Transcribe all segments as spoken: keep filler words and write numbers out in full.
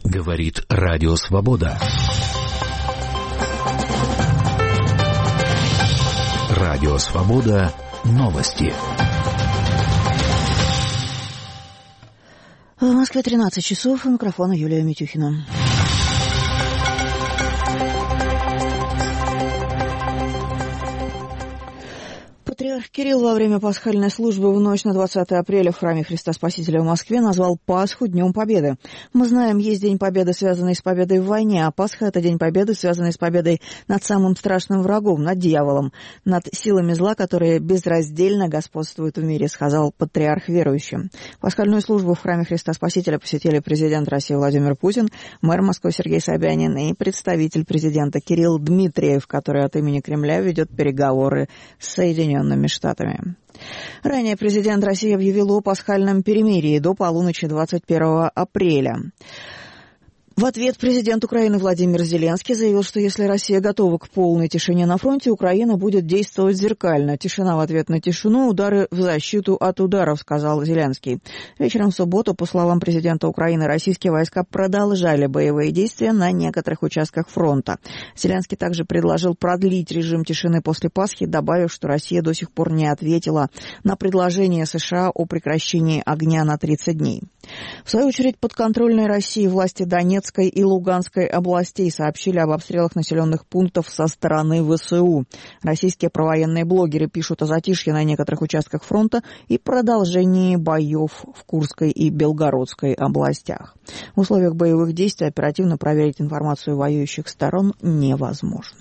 Говорит Радио Свобода. Радио Свобода. Новости. В Москве тринадцать часов. У микрофона Юлия Митюхина. Патриарх Кирилл во время пасхальной службы в ночь на двадцатое апреля в храме Христа Спасителя в Москве назвал Пасху Днем Победы. Мы знаем, есть День Победы, связанный с победой в войне, а Пасха – это День Победы, связанный с победой над самым страшным врагом, над дьяволом, над силами зла, которые безраздельно господствуют в мире, сказал патриарх верующим. Пасхальную службу в храме Христа Спасителя посетили президент России Владимир Путин, мэр Москвы Сергей Собянин и представитель президента Кирилл Дмитриев, который от имени Кремля ведет переговоры с Соединенными Штатами. Ранее президент России объявил о пасхальном перемирии до полуночи двадцать первого апреля. В ответ президент Украины Владимир Зеленский заявил, что если Россия готова к полной тишине на фронте, Украина будет действовать зеркально. Тишина в ответ на тишину, удары в защиту от ударов, сказал Зеленский. Вечером в субботу, по словам президента Украины, российские войска продолжали боевые действия на некоторых участках фронта. Зеленский также предложил продлить режим тишины после Пасхи, добавив, что Россия до сих пор не ответила на предложение США о прекращении огня на тридцать дней. В свою очередь, подконтрольной России власти Донецкой и Луганской областей сообщили об обстрелах населенных пунктов со стороны ВСУ. Российские провоенные блогеры пишут о затишье на некоторых участках фронта и продолжении боев в Курской и Белгородской областях. В условиях боевых действий оперативно проверить информацию воюющих сторон невозможно.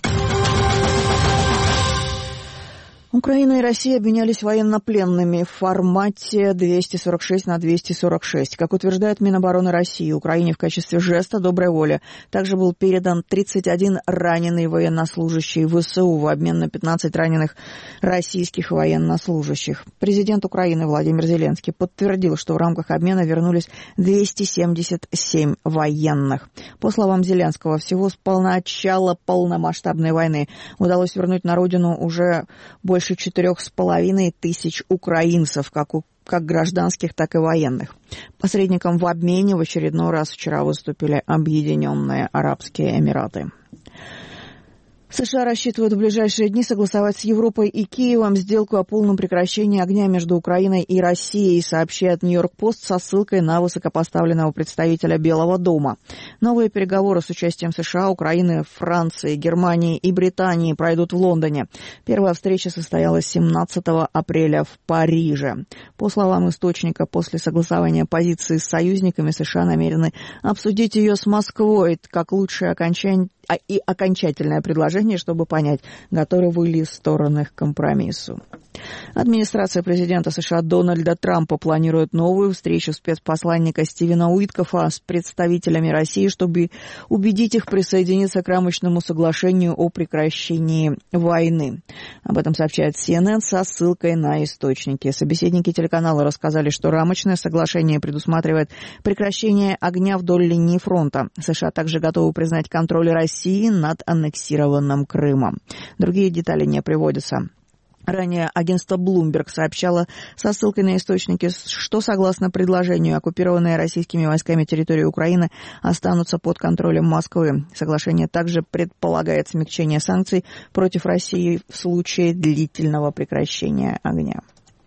Украина и Россия обменялись военнопленными в формате двести сорок шесть на двести сорок шесть. Как утверждает Минобороны России, Украине в качестве жеста доброй воли также был передан тридцать один раненый военнослужащий ВСУ в обмен на пятнадцать раненых российских военнослужащих. Президент Украины Владимир Зеленский подтвердил, что в рамках обмена вернулись двести семьдесят семь военных. По словам Зеленского, всего с начала полномасштабной войны удалось вернуть на родину уже больше четырех с половиной тысяч украинцев, как, у, как гражданских, так и военных. Посредником в обмене в очередной раз вчера выступили Объединенные Арабские Эмираты. США рассчитывают в ближайшие дни согласовать с Европой и Киевом сделку о полном прекращении огня между Украиной и Россией, сообщает Нью-Йорк-Пост со ссылкой на высокопоставленного представителя Белого дома. Новые переговоры с участием США, Украины, Франции, Германии и Британии пройдут в Лондоне. Первая встреча состоялась семнадцатого апреля в Париже. По словам источника, после согласования позиции с союзниками США намерены обсудить ее с Москвой как лучшее окончание и окончательное предложение, чтобы понять, готовы ли стороны к компромиссу. Администрация президента США Дональда Трампа планирует новую встречу спецпосланника Стивена Уиткофа с представителями России, чтобы убедить их присоединиться к рамочному соглашению о прекращении войны. Об этом сообщает си эн эн со ссылкой на источники. Собеседники телеканала рассказали, что рамочное соглашение предусматривает прекращение огня вдоль линии фронта. США также готовы признать контроль России над аннексированным Крымом. Другие детали не приводятся. Ранее агентство Bloomberg сообщало со ссылкой на источники, что, согласно предложению, оккупированные российскими войсками территории Украины останутся под контролем Москвы. Соглашение также предполагает смягчение санкций против России в случае длительного прекращения огня.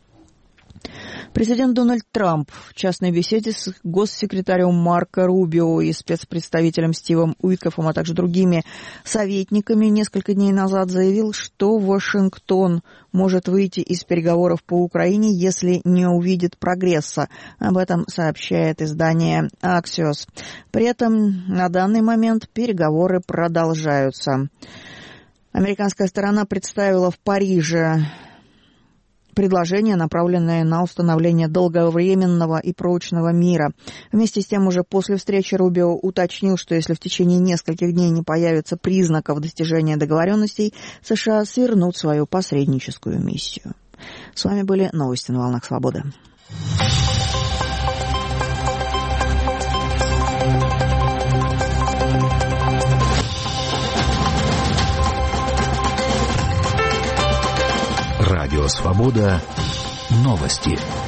Президент Дональд Трамп в частной беседе с госсекретарем Марко Рубио и спецпредставителем Стивом Уиткофом, а также другими советниками несколько дней назад заявил, что Вашингтон может выйти из переговоров по Украине, если не увидит прогресса. Об этом сообщает издание Axios. При этом на данный момент переговоры продолжаются. Американская сторона представила в Париже предложение, направленное на установление долговременного и прочного мира. Вместе с тем, уже после встречи Рубио уточнил, что если в течение нескольких дней не появится признаков достижения договоренностей, США свернут свою посредническую миссию. С вами были новости на волнах свободы. Радио Свобода. Новости.